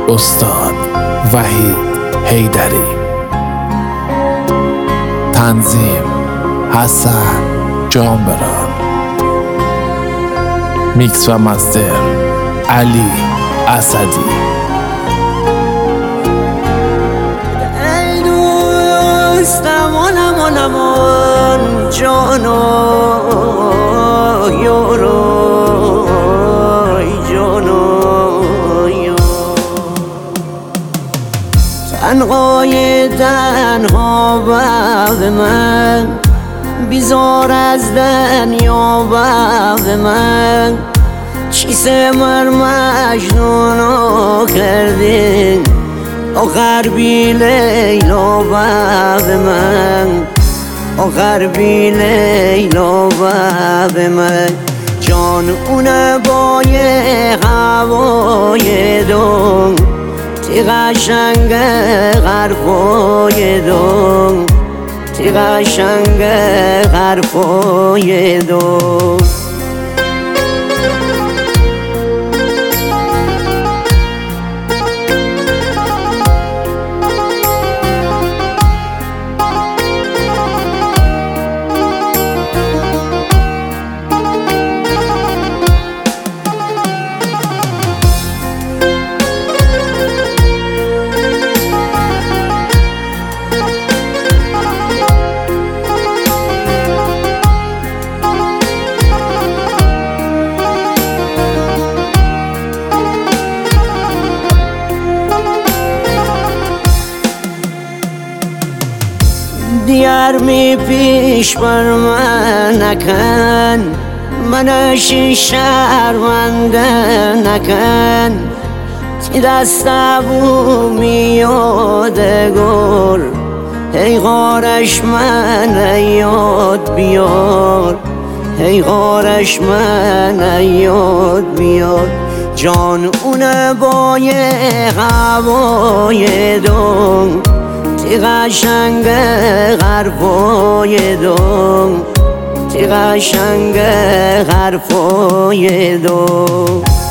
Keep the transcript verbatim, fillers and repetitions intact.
استاد وحید حیدری. تنظیم حسن جانبران. میکس و مستر علی اسدی. ای دوستم آنم آنم جانا یارو تنهای تنها بعد من بیزار از دنیا بعد من چیسه مر مجنونو کردین آخر بی لیلا بعد من آخر بی لیلا بعد من جان اونه بای هوای دون تی قشنگ غرفای دون تی قشنگ غرفای دون دیار می پیش بر من نکن منش شرمنده نکن تی دست بومی یادگار ای غارش من یاد بیار ای غارش من یاد بیار جان اونه بای هوای دون تی قشنگ غرفای دون تی قشنگ غرفای دون